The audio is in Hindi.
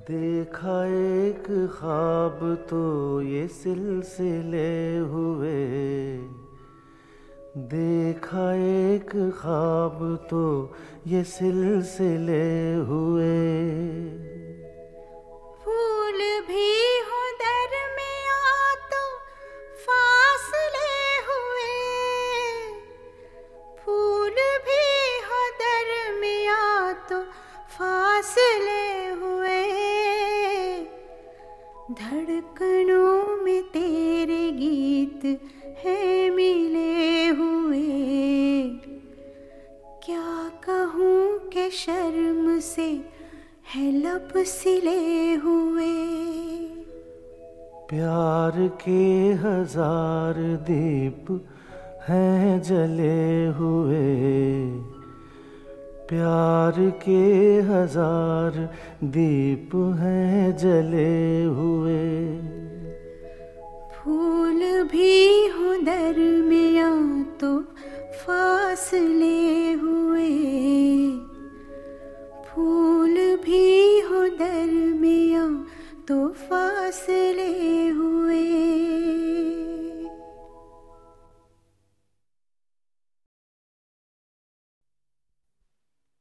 देखा एक ख्वाब तो ये सिलसिले हुए, देखा एक ख्वाब तो ये सिलसिले हुए। फूल भी हो दरमियां तो फासले हुए, फूल भी हो दरमियां तो फासले हुए। धड़कनों में तेरे गीत है मिले हुए, क्या कहूँ कि शर्म से है लब सिले हुए। प्यार के हजार दीप हैं जले हुए, प्यार के हजार दीप हैं जले हुए। फूल भी हो दरमियां तो फासले हुए, फूल